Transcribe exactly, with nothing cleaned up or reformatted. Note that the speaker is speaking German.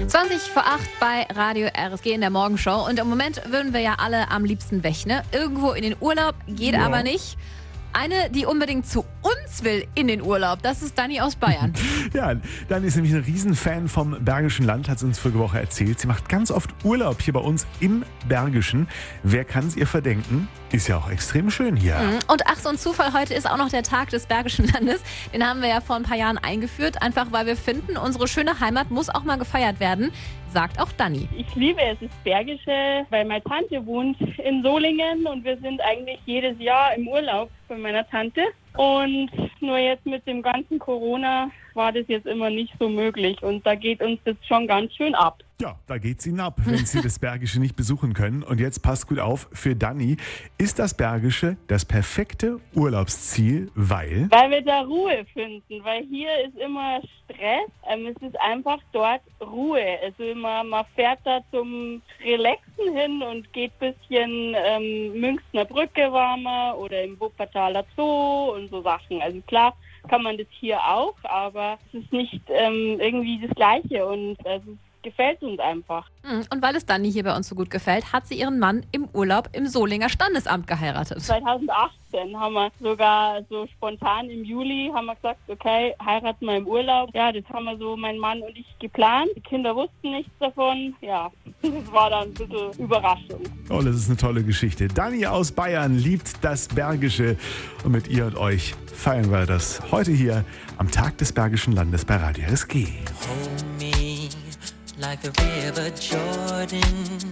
zwanzig vor acht bei Radio R S G in der Morgenshow. Und im Moment würden wir ja alle am liebsten weg, ne? Irgendwo in den Urlaub, geht Ja. aber nicht. Eine, die unbedingt zu uns will in den Urlaub, das ist Dani aus Bayern. Ja, Dani ist nämlich ein Riesenfan vom Bergischen Land, hat sie uns vorige Woche erzählt. Sie macht ganz oft Urlaub hier bei uns im Bergischen. Wer kann es ihr verdenken? Ist ja auch extrem schön hier. Und ach, so ein Zufall, heute ist auch noch der Tag des Bergischen Landes. Den haben wir ja vor ein paar Jahren eingeführt, einfach weil wir finden, unsere schöne Heimat muss auch mal gefeiert werden, sagt auch Dani. Ich liebe es, das Bergische, weil meine Tante wohnt in Solingen und wir sind eigentlich jedes Jahr im Urlaub bei meiner Tante. Und nur jetzt mit dem ganzen Corona war das jetzt immer nicht so möglich und da geht uns das schon ganz schön ab. Ja, da geht's Ihnen ab, wenn Sie das Bergische nicht besuchen können. Und jetzt passt gut auf, für Dani ist das Bergische das perfekte Urlaubsziel, weil... Weil wir da Ruhe finden, weil hier ist immer Stress. Ähm, es ist einfach dort Ruhe. Also man, man fährt da zum Relaxen hin und geht ein bisschen ähm, Münchner Brücke warmer oder im Wuppertaler Zoo und so Sachen. Also klar kann man das hier auch, aber es ist nicht ähm, irgendwie das Gleiche und es ist gefällt uns einfach. Und weil es Dani hier bei uns so gut gefällt, hat sie ihren Mann im Urlaub im Solinger Standesamt geheiratet. zwanzig achtzehn haben wir sogar so spontan im Juli haben wir gesagt, okay, heiraten wir im Urlaub. Ja, das haben wir so mein Mann und ich geplant. Die Kinder wussten nichts davon. Ja, das war dann ein bisschen Überraschung. Oh, das ist eine tolle Geschichte. Dani aus Bayern liebt das Bergische. Und mit ihr und euch feiern wir das heute hier am Tag des Bergischen Landes bei Radio R S G. Hold me like the river Jordan.